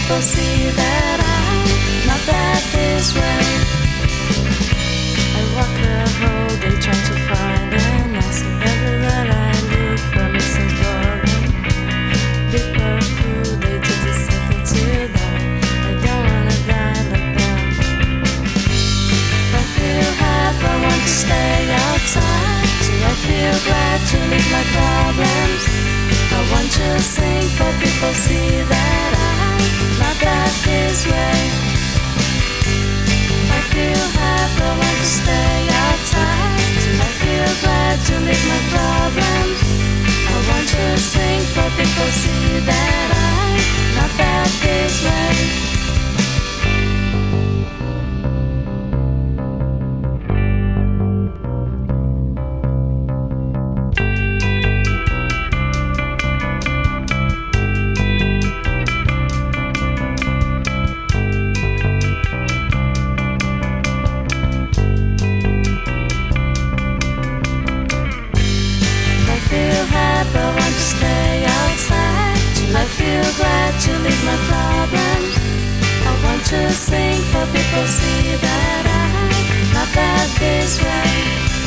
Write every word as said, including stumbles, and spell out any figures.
people see that I'm not bad this way. I walk the whole day trying to find an answer. Everywhere I look for missing boring. People food, they do the same thing to die. I don't wanna die like them. If I feel happy, I want to stay outside. Do I feel glad to leave my problems? I want to sing for people see that I'm not bad this way. I feel happy, I want to stay outside. I feel glad to leave my problems. I want to sing for people see that I'm not bad this way. I want to stay outside till I feel glad to leave my problems. I want to sing for people see that I'm not bad this way.